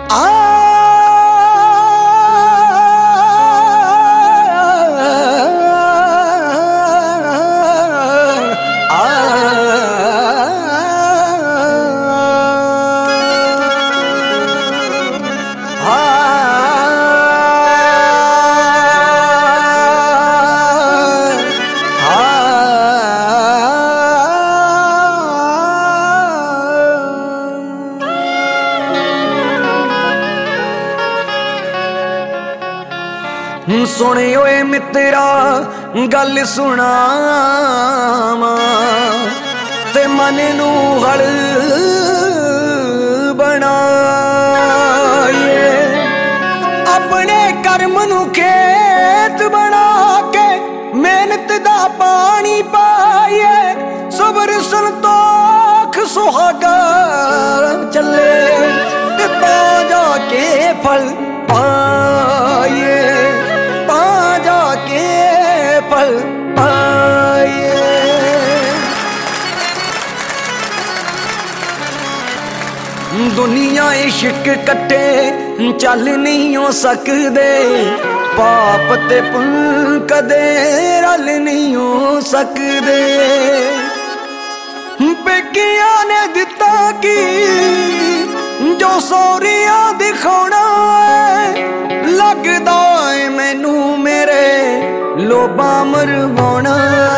सुने ओए मित्रा गल सुनावा ते मन नू हल बनाए अपने कर्म नू खेत बना के मेहनत दा पानी पाए सबर संतोख सुहागा चले ता जाके फल पाए फल पाए। दुनिया इश्क कट्टे चल नहीं हो सकदे पाप ते पुन कदे रल नहीं हो सकदे पेकिया ने दिता की जो सौरिया दिखाना लगदा है मैनू मेरे लोबा मरवाना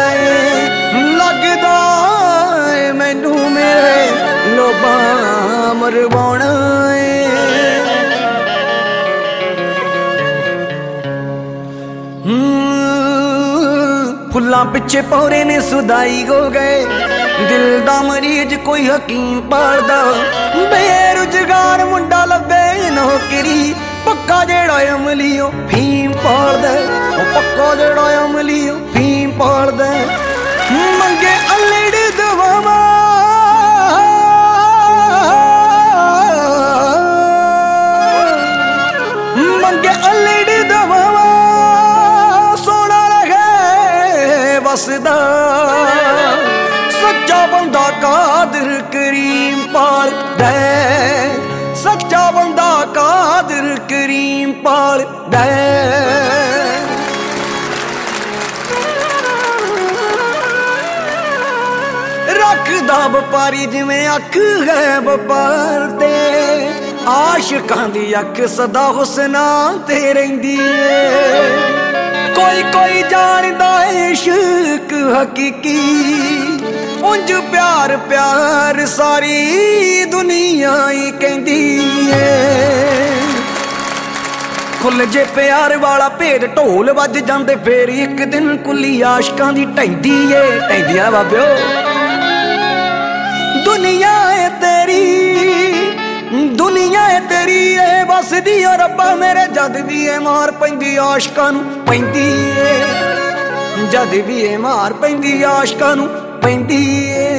लगदा है मैनू मेरे लोबा मरवाना फुल्लां पिछे पौरे ने सुदाई हो गए दिल दा मरीज कोई हकीम पालदा बेरुजगार मुंडा लभे नौकरी पक्का जेड़ा अमलीओ फीम पालदा पक्का जेड़ा अमलीओ फीम पालदा मंगे अल्लड़ दवावा मंगे अल्लड़ दवावा सोना रहे बसदा सच्चा बंदा कादिर करीम पालदा सच्चा बंदा कादिर करीम पालदा रखदा व्यापारी जिवें अख है व्यापार ते आशिकां दी अख सदा हुस्ना ते रहिंदी कोई कोई जानदा इश्क हकीकी उंज प्यार प्यार सारी दुनिया ही कहंदी है खुल जे प्यार वाला भेद ढोल वज जांदे फेर एक दिन कुली आशकां दी ढैंदी है ढैंदियां बाबिओ दुनिया है तेरी ए बसदी ओ रब्बा मेरे जद भी ए मार पैंदी आशकां नूं पैंदी है जद भी ए मार पैंदी आशकां नूं पैंदी है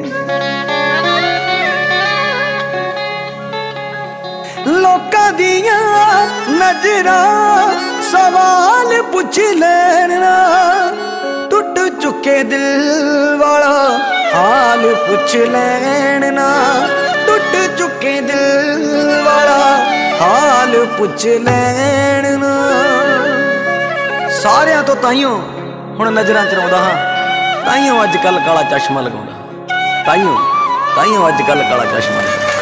लोकां दियां नजरां सवाल पुछ लेना टुट चुके दिल वाला हाल पुछ लेना टुट चुके दिल वाला हाल पुछ लेना सारियां तो ताइयों हुण नजरां च रौंदा हां ताइयों अजकल काला चश्मा लगाउंदा ताइयों अजकल काला चश्मा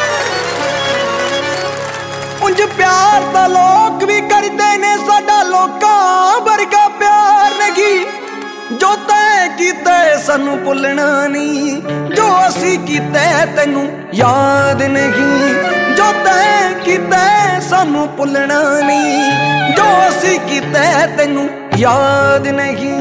उंज प्यार दा लोक भी करदे ने साडा लोकां वर्गा प्यार नहीं जो तैं कीता सानू भुलना नहीं जो असी कीता तैनू याद नहीं जो तैं कीता सानू भुलना नहीं जो असी कीता तैनू याद नहीं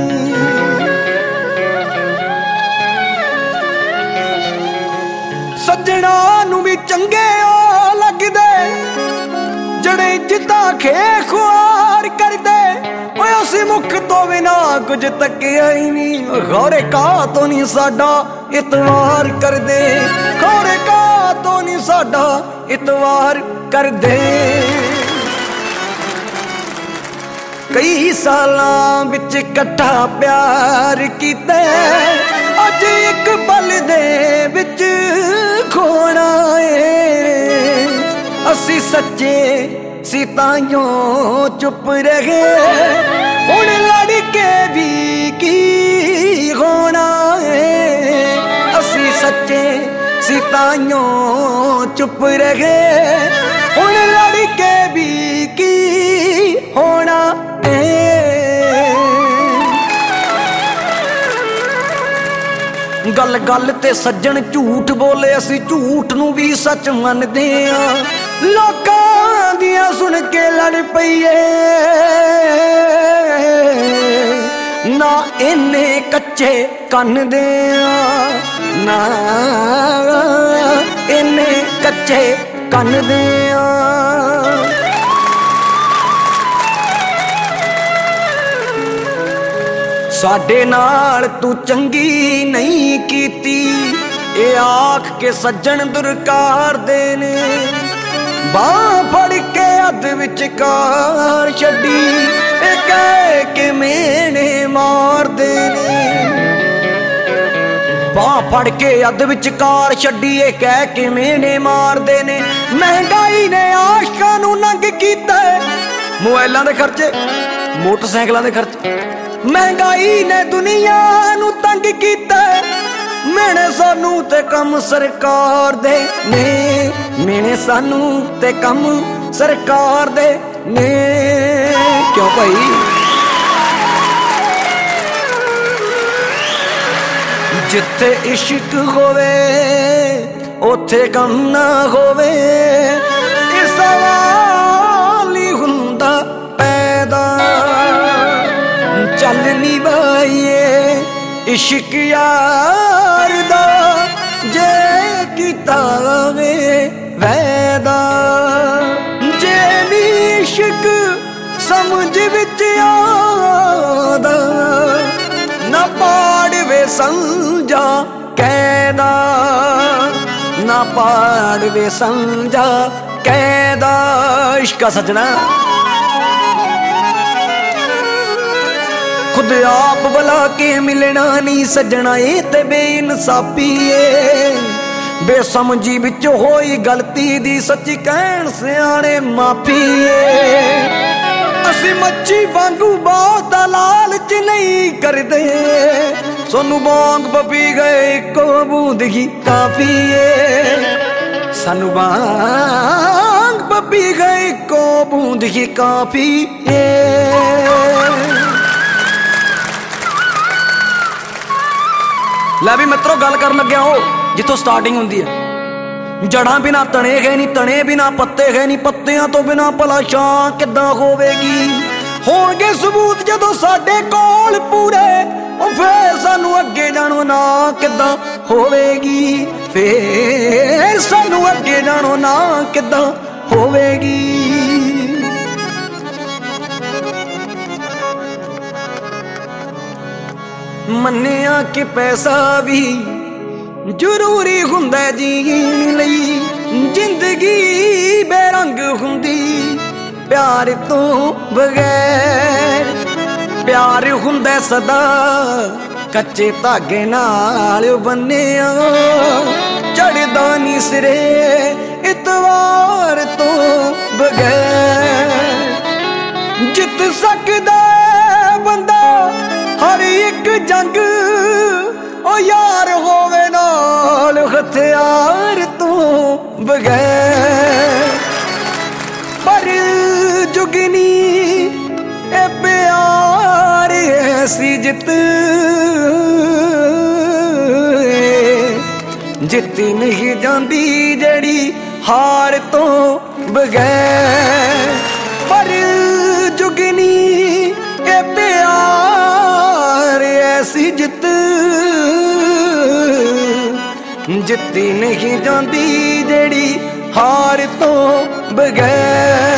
सज्जणा नू भी चंगे लगदे जड़े जिता खे खुआर करदे उस मुख तो बिना कुछ तकिया ही नहीं खौरे का तो नहीं साडा इतवार कर दे खौरे का तो नहीं साडा इतवार कर दे कई सालां विच कट्ठा प्यार कीता अज एक पल दे विच खोना है असी सच्चे सी ताइयों चुप रहे हुण लड़ के भी की होना है। असी सच्चे सी ताइयों चुप रहे हुण लड़ के भी की होना गल गल ते सज्जन झूठ बोले असी झूठ नू भी सच मनदे आ। लोकां दियां सुन के लड़ पईए ना इन्ने कच्चे कन्न दे ना इन्ने कच्चे कन्न दे साडे नाल तू चंगी नहीं कीती ए आख के सज्जन दुरकार देने बाह फड़ के अध विचकार छड्डी ए कह के मेने मार देने बाह फड़ के अध विचकार छड्डी ए कह के मेने मार देने। महंगाई ने आशकां नूं नंग कीता मोबाइलां दे खर्चे मोटरसाइकिलां दे खर्चे। महंगाई ने दुनिया नू तंग कीता मेने सानू ते कम सरकार दे ने मेने सानू ते कम सरकार दे ने। क्यों भाई जिथे इश्क होवे उथे कम ना होवे इस सवाल ही हुंदा पैदा। चल नी बाईए इश्क यार दा जे कीता वे वैदा जे नी इश्क समझ विच आदा ना पाड़ वे समझा कैदा ना पाड़ वे समझा कैदा। इश्क सजना खुद आप बुला के मिलना नहीं सजना ये ते बेइंसाफी है। बेसमझी विच होई गलती दी सच्ची कहण सियाणे माफी है। असी मच्छी वांगू बहुत लालच नहीं करदे सोनू बांग पपी गए इको बूंद ही काफी है। सानू बांग पपी गए इको बूंद ही काफी है। लै भी मित्रों गल कर लग्या हो जिथों स्टार्टिंग हुंदी है। जड़ां बिना तने है नहीं तने बिना पत्ते है नहीं पत्तियां तो बिना भला छां किद्दां होवेगी। होणगे सबूत जदों साडे कोल पूरे फिर सानू अगे जाणो ना किद्दां होवेगी। फिर सानू अगे जाणो ना किद्दां होवेगी। मन्निया कि पैसा भी जरूरी हुंदा जीण लई जिंदगी बेरंग हुंदी प्यार तो बगैर। प्यार हुंदा सदा कच्चे धागे नाल बन्निया चढ़दा नी सिरे इतवार तो बगैर। जित सकदा बंदा हर एक जंग ओ यार होवे नाल हथियार तो बगैर। पर जुगनी ए प्यार ऐसी जित जित्ती नहीं जांदी जड़ी हार तो बगैर। पर जुगनी ए प्यार ऐसी जित जित्ती नहीं जांदी जड़ी हार तो बगैर।